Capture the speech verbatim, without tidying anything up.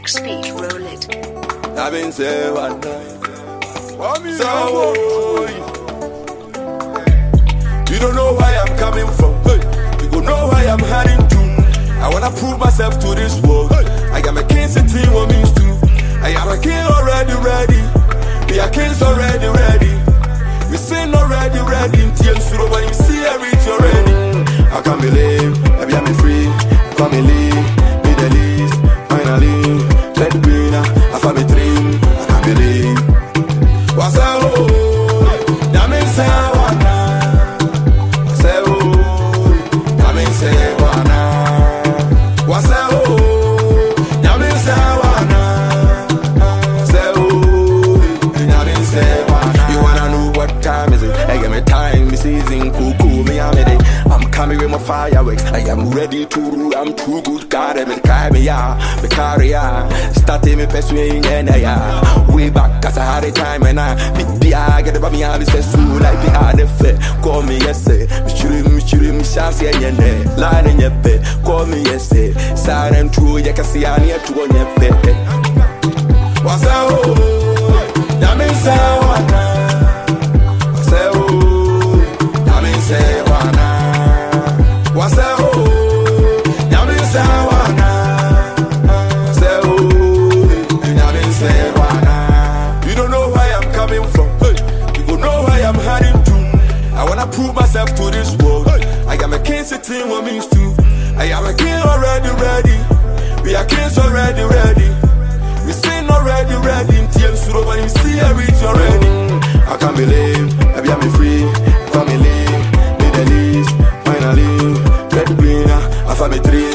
Fox Speed, roll it. I've been saying one night. So, you don't know where I'm coming from. Hey, you don't know where I'm heading to. I wanna prove myself to this world. I am a king sitting what means to. I am a king already ready. We are kings already ready. We sing already ready. Until when you see everything already. I can't believe, maybe I'm free. Come and leave, be the least. Finally, let me now. I found me dream. I can't believe. What's up? That means I wanna. Say oh, that means I wanna. What's up? That means I wanna. Say oh, that means I wanna. You wanna know what time is it? I give me time, me season, cuckoo, me I'm it. I'm coming with my fireworks. I am ready to rule. I'm too good. God, I'm in carry me ya, me carry ya. Starting me persuading and ya. Way back, cause I had a time and I beat the eye, get about me out. It's so like the hard fit. Call me yes, say. Me churi, me churi, me chance and yende. Line in your bed. Call me yes, say. Silent true, you can see I need to on your bed. What's up? That means I wanna. Say oh, that means I wanna. What's up? That means I wanna. Say oh, that means I wanna. You don't know where I'm coming from. Hey, you don't know where I'm heading to. I wanna prove myself to this world. Hey, I am a king sitting what means to. I am a king already ready. We are kings already ready. We sing already ready. Until so when you see everything already. I can't believe, maybe I'm free. Family, be the least. Finally, let me now. I found me three.